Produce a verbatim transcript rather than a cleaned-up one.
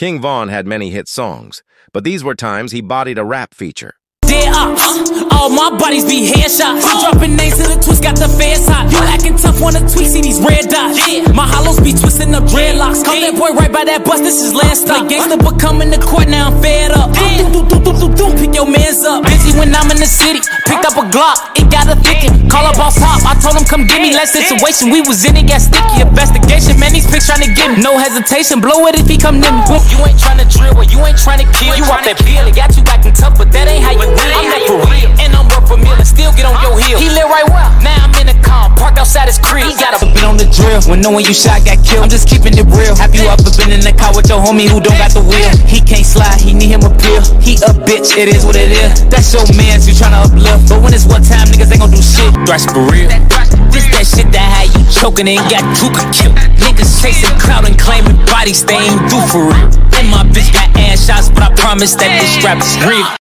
King Von had many hit songs, but these were times he bodied a rap feature. Dead ops, all my bodies be headshots. Dropping names to the twist, got the feds hot. You acting tough, wanna tweak, see these red dots. My hollows be twisting up dreadlocks. Call that boy right by that bus, this is last stop. Gangsta but come in the court, now I'm fed up. Do, do, do, do, do, do, pick your mans up. Busy when I'm in the city, picked up a Glock, it got a thicket. Call up boss hop, I told him come get me. Last situation, we was in it, got sticky. Investigation, man, these pics trying to get me. No hesitation, blow it if he come near me. You ain't trying to drill, or you ain't trying to kill. You off that bill, it got you acting tough, but that ain't how you win. I'm not for real, and I'm worth a million, still get on your heel. He live right well, now I'm in the car, parked outside his crib. He got a bit on the drill, when knowing you shot got killed. I'm just keeping it real. Have you ever been in the car with your homie who don't got the wheel? He can't slide, he need him a pill. He a bitch, it is what it is. That's your mans, you tryna uplift. But when it's one time, niggas ain't gon' do shit. Thrash for real. This that shit that had you choking and got Tuka killed. Niggas chasing clout and claiming bodies they ain't do for real. And my bitch got ass shots, but I promise that this strap is real.